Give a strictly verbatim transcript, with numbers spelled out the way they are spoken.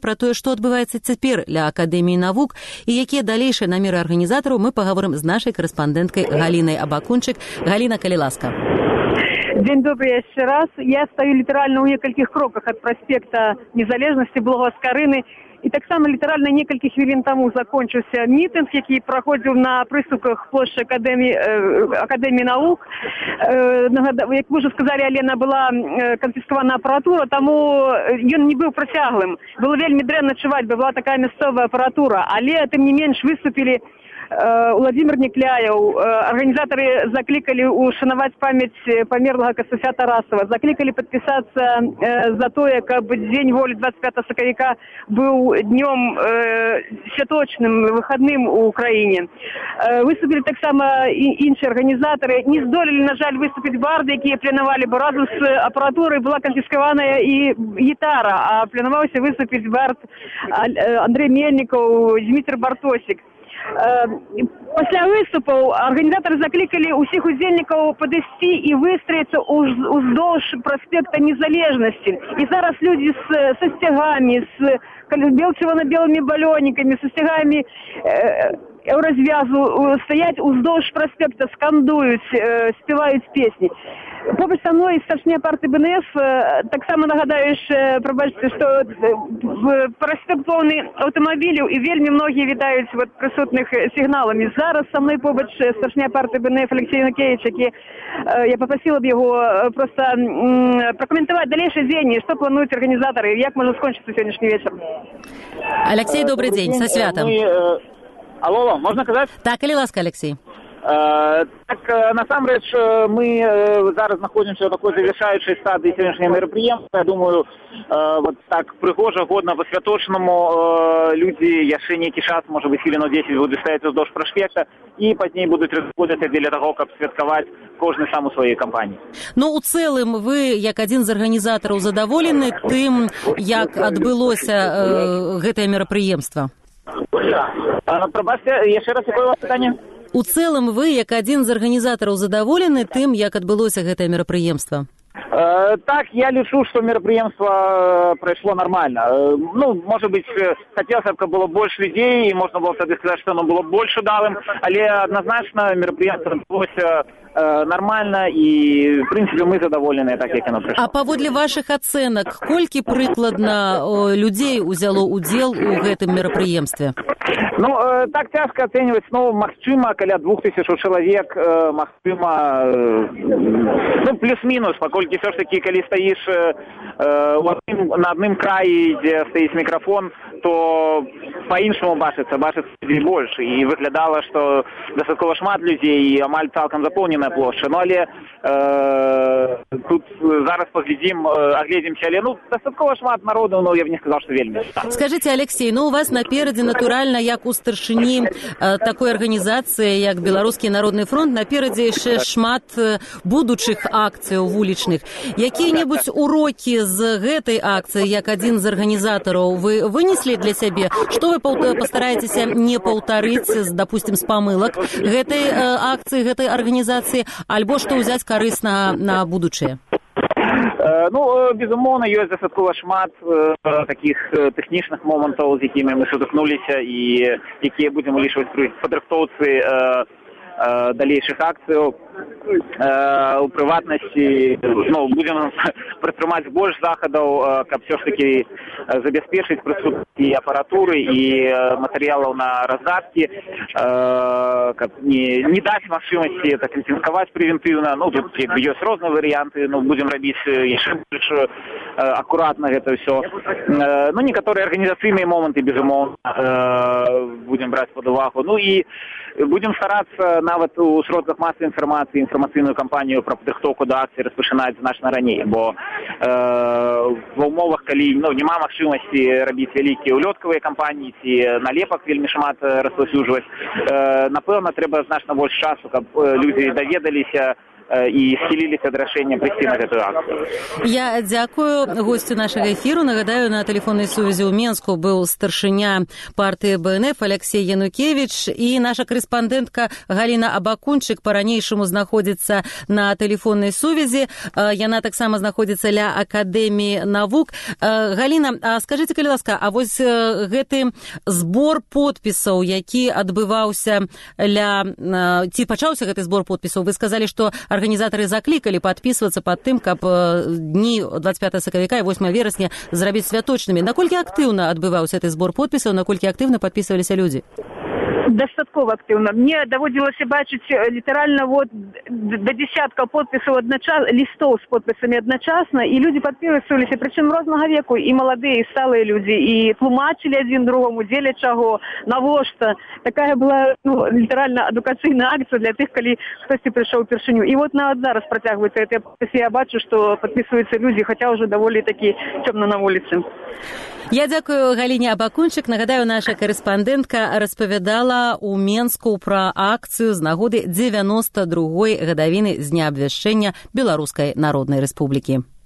пра тое, што адбываецца цяпер ля Акадэміі навук і якія далейшыя намеры арганізатараў, мы паговорым з нашай карэспандэнткай Галінай Абакунчык. Галіна, калі ласка. День добрый еще раз. Я стою литерально у нескольких кроках от проспекта Незалежности, Блога Скарыны. І так само літаральна некалькі хвілін таму закончыўся мітынг, які праходзіў на прыступках плошчы Акадэміі, Акадэміі навук. Як вы уже сказали, Алена, была канфіскавана апаратура, таму ён не быў працяглым. Было вельмі дрэнна чуваць, бо была такая мясцовая апаратура, але тым не менш выступілі Владимир Некляев, организаторы закликали ушанаваць память померлого Костуся Тарасова, закликали подписаться за то, как День воли двадцать пятого сакавіка был днем святочным, выходным у Украине. Выступили так само и іншие организаторы. Не здолели, на жаль, выступить барды, які пленовали, бо разом с аппаратурой была конфискована и гитара, а пленовался выступить бард Андрей Мельников, Дмитрий Бартосик. Пасля выступаў арганізатары заклікалі ўсіх удзельнікаў падысці і выстроіцца уздоўж праспекта Незалежнасці. І зараз людзі са сцягамі, з чырвона-белымі балёнікамі, са сцягамі развязу стаяць уздоўж праспекта, скандуюць, спяваюць песні. Побач са мной старшыня партыі бэ эн эф, таксама нагадаю, прабачце, што праспект поўны аўтамабіляў і вельмі многія вітаюць вот прысутных сігналамі. Зараз са мной побач старшыня партыі бэ эн эф Алексей Янукевич, які я попросила б яго просто пракаментаваць далейшае дзеянне, што плануюць арганізатары, як можа скончыцца сённяшні вечар. Алексей, добрый день, со святом. Алло, можна казаць? Так, калі ласка, Алексей. Так, насамрэч, мы зараз знаходзімся ў такой завяршаючай стадыі сённяшняга мерапрыемства. Я думаю, вот так прыгожа, годна, па-святочнаму людзі яшчэ нейкі час, можа быць, хвілінаў дзесяць будуць стаяць уздоўж праспекта і пазней будуць разыходзіцца дзеля таго, каб святкаваць кожны сам у сваёй кампаніі. Ну, у цэлым, вы, як адзін з арганізатараў, задаволены тым, як адбылося гэтае мерапрыемства? Прабачце, яшчэ раз, якое у вас пытанне? У цэлым вы, як адзін з арганізатараў, задаволены тым, як адбылося гэтае мерапрыемства? Э, так, я лічу, што мерапрыемства прайшло нормально. Э, ну, можа быць, хацелася, каб было больш людзей, і можна было тады сказаць, што оно было больш удалым, але адназначна мерапрыемства адбылося э, нормально, і, в прынцыпе, мы задаволеныя так, як яно прайшло. А паводле вашых ацэнак, колькі прыкладна о, людзей узяло удзел у гэтым мерапрыемстве? Ну, э, так цяжка ацэньваць, ну, магчыма, каля двух тысяч чалавек, э, магчыма, э, ну, плюс-мінус, паколькі все ж таки, калі стаіш э, адным, на адным краі, дзе стаіць мікрафон, то па-іншаму бачыцца, бачыцца людзей больш, і выглядала, што дастаткова шмат людзей, і амаль цалкам запоўненая плошча. Ну, але э, тут зараз паглядзім, агледзімся, але, ну, дастаткова шмат народу, ну, я б не сказаў, што вельмі. Скажите, Алексей, ну, у вас наперадзе, натуральна, як у старшыні э, такой арганізацыі, як Беларускі народны фронт, наперадзе яшчэ шмат э, будучых акцыяў вулічных. Якія-небудзь урокі з гэтай акцыі, як адзін з арганізатараў, вы вынеслі для сябе? Што вы пастараецеся не паўтарыць, допустим, з памылак гэтай э, акцыі, гэтай арганізацыі, альбо што ўзяць карысна на будучае? Ну, безумоўна, ёсць дастаткова шмат э, такіх э, тэхнічных момантаў, з якімі мы сутыкнуліся і якія будзем улічваць пры падрыхтоўцы э, э, далейшых акцыяў. Э, у прыватнасці, ну, будзем прытрымаць больш захадаў, каб все ж таки забяспечыць прысутнасць і апаратуры і матэрыялаў на раздаткі, э, каб не, не даць магчымасці так інтэнсіваць прэвентыўна. Ну, тут ёсць розныя варыянты, ну, будзем рабіць яшчэ больш э, акуратна гэта ўсё. Э, ну, некаторыя арганізацыйныя моманты, безумоўна, э, будзем браць пад увагу. Ну, і будзем старацца нават у сродках масавай інфармацыі інфармацыйную кампанію пра падрыхтоўку да акцыі распачынаць значна раней, бо э, ва ўмовах, калі, ну, няма магчымасці рабіць вялікія улёткавыя кампаніі ці налепак вельмі шмат распаўсюджваць, э, напэўна, трэба значна больш часу, каб людзі даведаліся і схіліліся да рашэння прыйсці на гэтую акцыю. Я дзякую гостю нашага эфіру. Нагадаю, на тэлефоннай сувязі ў Менску быў старшыня партыі бэ эн эф Алексей Янукевич і наша карэспандэнтка Галіна Абакунчык па-ранейшаму знаходзіцца на тэлефоннай сувязі. Яна таксама знаходзіцца ля Акадэміі навук. Галіна, а скажыце, калі ласка, а вось гэты збор подпісаў, які адбываўся ля... Ці пачаўся гэты збор подпісаў? Вы сказалі, што арганізатары заклікалі падпісвацца пад тым, каб дні дваццаць пятага сакавіка і восьмага верасня зрабіць святочнымі. Наколькі актыўна адбываўся гэты збор подпісаў, наколькі актыўна падпісваліся людзі? Дастаткова актыўна. Мне даводзілася бачыць літаральна вот да десятка подпісаў адначасна, лістоў з подпісамі адначасна, і людзі падпісваліся, прычым рознага веку, і маладыя, і сталыя людзі, і тлумачылі адзін другому, дзеля чаго, навошта. Такая была, ну, літаральна адукацыйная акцыя для тых, калі хтосьці прыйшоў упершыню. І вот нават зараз працягваецца гэтыя подпісы, я бачу, што падпісваюцца людзі, хаця ўжо даволі такі цёмна на вуліцы. Я дзякую Галіне Абакунчык. Нагадаю, наша карэспандэнтка распавядала ў Менску пра акцыю з нагоды дзевяноста другой гадавіны з дня абвяшчэння Беларускай Народнай Рэспублікі.